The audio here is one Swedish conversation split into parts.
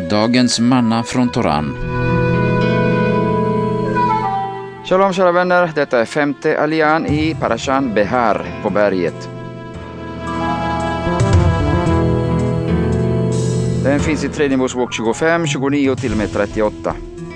Dagens manna från Toran. Shalom kära vänner, detta är 5:e alian i Parashan Behar på berget. Den finns i 3 Mosebok 25, 29 till och med 38.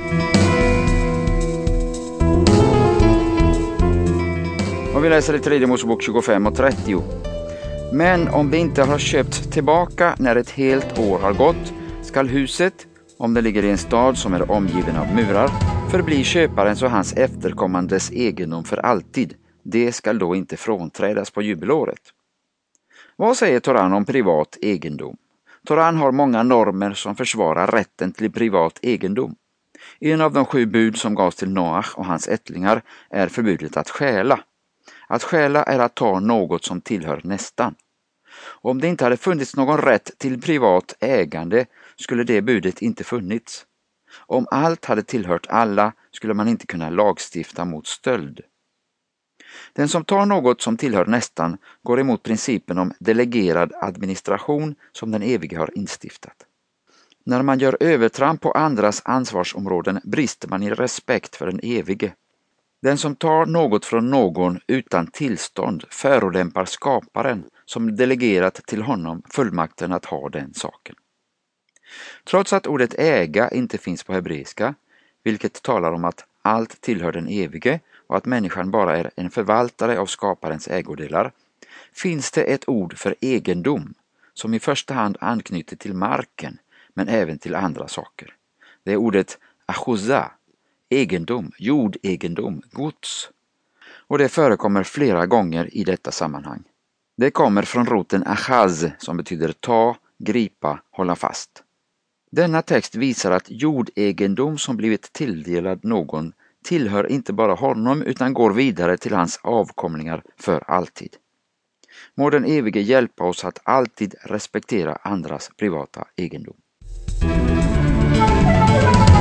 Och vi läser i 3 Mosebok 25 och 30. Men om det inte har köpts tillbaka när ett helt år har gått, skall huset, om det ligger i en stad som är omgiven av murar, förbli köparens och hans efterkommandes egendom för alltid. Det skall då inte frånträdas på jubelåret. Vad säger Toran om privat egendom? Toran har många normer som försvarar rätten till privat egendom. En av de 7 bud som gavs till Noach och hans ättlingar är förbudet att stjäla. Att stjäla är att ta något som tillhör nästan. Om det inte hade funnits någon rätt till privat ägande skulle det budet inte funnits. Om allt hade tillhört alla skulle man inte kunna lagstifta mot stöld. Den som tar något som tillhör nästan går emot principen om delegerad administration som den evige har instiftat. När man gör övertramp på andras ansvarsområden brister man i respekt för den evige. Den som tar något från någon utan tillstånd förolämpar skaparen som delegerat till honom fullmakten att ha den saken. Trots att ordet äga inte finns på hebreiska, vilket talar om att allt tillhör den evige och att människan bara är en förvaltare av skaparens ägodelar, finns det ett ord för egendom som i första hand anknyter till marken men även till andra saker. Det är ordet achuza, egendom, jordegendom, gods. Och det förekommer flera gånger i detta sammanhang. Det kommer från roten achaz som betyder ta, gripa, hålla fast. Denna text visar att jordegendom som blivit tilldelad någon tillhör inte bara honom utan går vidare till hans avkomlingar för alltid. Må den evige hjälpa oss att alltid respektera andras privata egendom.